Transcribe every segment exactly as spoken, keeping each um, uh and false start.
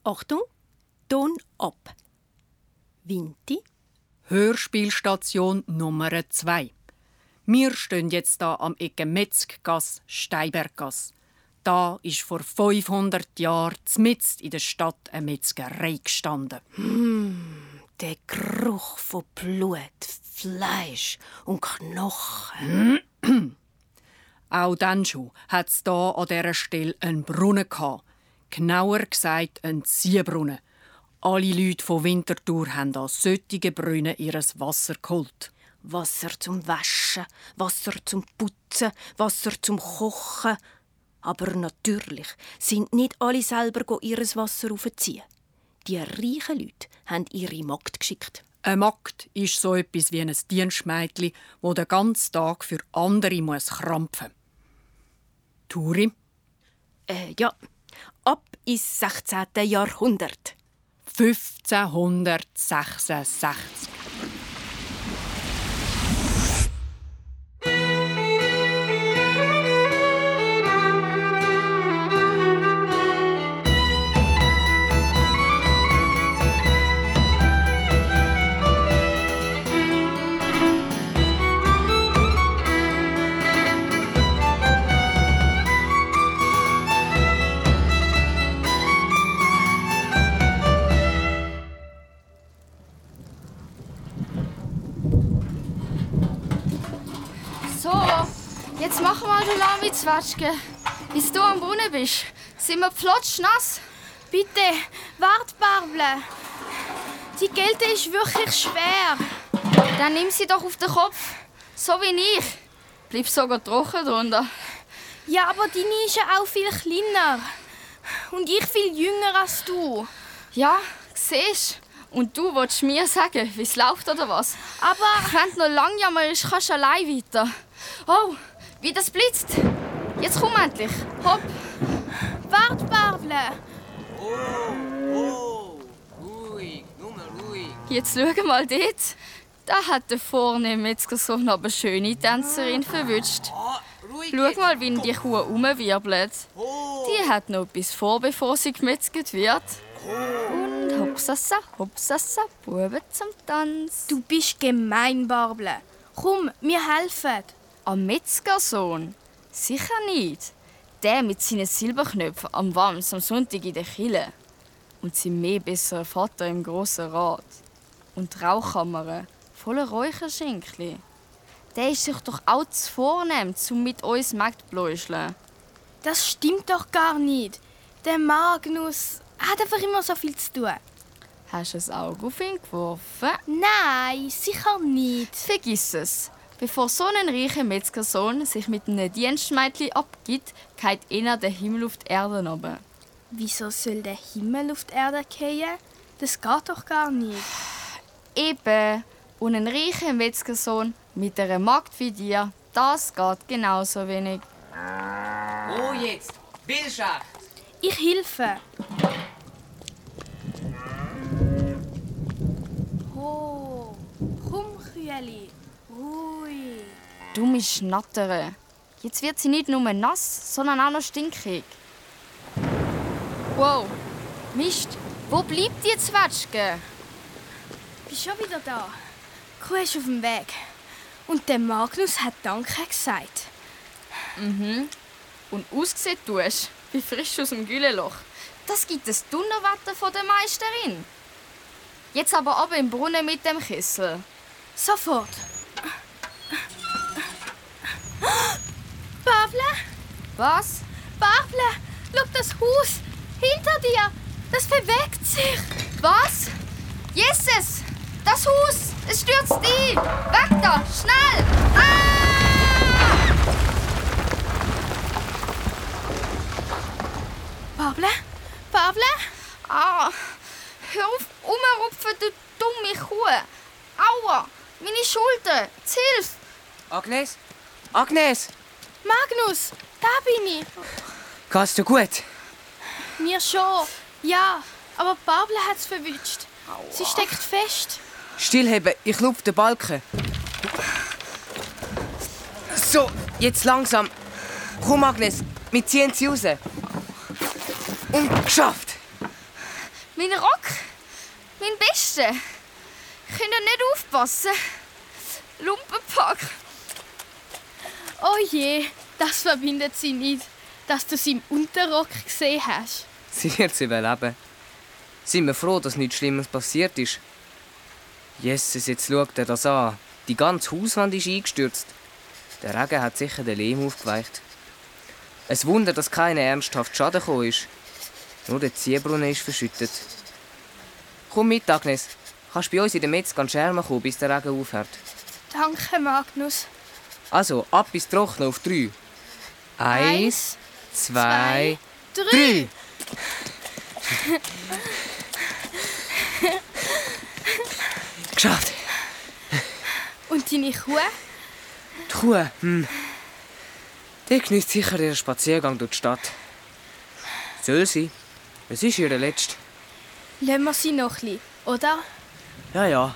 Achtung, Ton ab. Vinti. Hörspielstation Nummer zwei. Wir stehen jetzt hier am Ecke Metzggasse, Steinberggasse. Da ist vor fünfhundert Jahren mitten in der Stadt eine Metzgerei gestanden. Mm, der Geruch von Blut, Fleisch und Knochen. Auch dann schon hat es hier an dieser Stelle einen Brunnen gehabt. Genauer gesagt einen Ziehbrunnen. Alle Leute von Winterthur haben an solchen Brunnen ihr Wasser geholt. Wasser zum Waschen, Wasser zum Putzen, Wasser zum Kochen. Aber natürlich sind nicht alle selber ihr Wasser aufziehen. Die reichen Leute haben ihre Magd geschickt. Eine Magd ist so etwas wie ein Dienstmädchen, das den ganzen Tag für andere muss krampfen muss. Turi? Äh, ja, ab ins sechzehnten. Jahrhundert. fünfzehnhundertsechsundsechzig. Jetzt machen wir den Lami Zwetschge. Bis du am Brunnen bist, sind wir flotschnass. Bitte, wart, Barbel. Die Kälte ist wirklich schwer. Dann nimm sie doch auf den Kopf, so wie ich. Bleib sogar trocken drunter. Ja, aber deine ist ja auch viel kleiner. Und ich viel jünger als du. Ja, siehst. Und du willst mir sagen, wie es läuft oder was? Aber wenn du noch lang jammerst, kannst du allein weiter. Oh, wie das blitzt. Jetzt komm endlich. Hopp. Wart, Barbel. Oh, oh. Ruhig, nur ruhig. Jetzt schau mal dort. Da hat der vornehme Metzgersohn aber eine schöne Tänzerin verwünscht. Oh, ruhig. Schau mal, wie die Kuh herumwirbelt. Oh. Die hat noch etwas vor, bevor sie gemetzelt wird. Und hopsassa, hopsassa, Buben zum Tanz. Du bist gemein, Barbel. Komm, wir helfen. Am Metzgersohn? Sicher nicht. Der mit seinen Silberknöpfen am Wams am Sonntag in der Kille. Und sein mehr besserer Vater im Grossen Rat. Und die Rauchkammer voller Räucherschenkli. Der ist sich doch auch zu vornehm, um mit uns Mägd zu bläuscheln. Das stimmt doch gar nicht. Der Magnus hat einfach immer so viel zu tun. Hast du ein Auge auf ihn geworfen? Nein, sicher nicht. Vergiss es. Bevor so ein reicher Metzgersohn sich mit einem Dienstmädchen abgibt, geht einer der Himmel auf die Erde runter. Wieso soll der Himmel auf die Erde fallen? Das geht doch gar nicht. Eben. Und ein reicher Metzgersohn mit einer Magd wie dir, das geht genauso wenig. Oh, jetzt. Bildschacht. Ich helfe. Oh, komm, Kühli. Ruhig. Dumme Schnattere. Jetzt wird sie nicht nur nass, sondern auch noch stinkig. Wow. Mist, wo bleibt die Zwetschge? Bist schon wieder da? Die Kuh ist auf dem Weg. Und der Magnus hat Danke gesagt. Mhm. Und ausgesehen tust, wie frisch aus dem Gülleloch. Das gibt das Donnerwetter von der Meisterin. Jetzt aber ab im Brunnen mit dem Kessel. Sofort. Barbel? Was? Barbel, schau das Haus hinter dir. Das bewegt sich. Was? Jesus! Das Haus! Es stürzt ein! Weg da! Schnell! Ah! Barbel? Barbel? Ah! Hör auf, umrupfen, du dumme Kuh! Aua! Meine Schulter! Hilf! Agnes? Agnes! Magnus, da bin ich. Geht's dir gut? Mir schon. Ja, aber Barbel hat's verwünscht. Sie steckt fest. Stillheben, ich lupfe den Balken. So, jetzt langsam. Komm, Agnes, wir ziehen sie raus. Und geschafft. Mein Rock, mein Beste. Könnt ihr nicht aufpassen? Lumpenpack. Oh je, das verbindet sie nicht, dass du sie im Unterrock gesehen hast. Sie wird es überleben. Sind wir froh, dass nichts Schlimmes passiert ist. Jesus, jetzt schaut er das an. Die ganze Hauswand ist eingestürzt. Der Regen hat sicher den Lehm aufgeweicht. Ein Wunder, dass keiner ernsthaft Schaden gekommen ist. Nur der Ziehbrunnen ist verschüttet. Komm mit, Agnes. Kannst bei uns in der Metzg an die Scherme kommen, bis der Regen aufhört. Danke, Magnus. Also, ab ins Trocknen auf drei. Eins, zwei, drei. drei. Geschafft. Und deine Kuh? Die Kuh, hm. Die genießt sicher ihren Spaziergang durch die Stadt. Soll sie. Es ist ihre letzte. Lassen wir sie noch ein bisschen, oder? Ja, ja.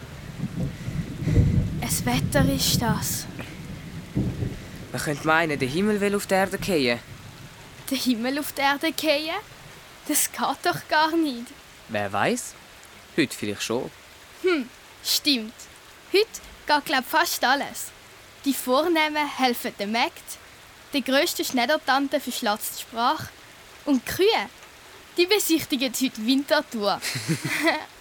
Es Wetter ist das. Man könnte meinen, der Himmel will auf die Erde fallen. Der Himmel auf die Erde fallen? Das geht doch gar nicht. Wer weiß? Heute vielleicht schon. Hm, stimmt. Heute geht, glaub fast alles. Die Vornehmen helfen den Mägden, die grösste Schneidertante verschlatzt die Sprache und die Kühe, die besichtigen heute Winterthur.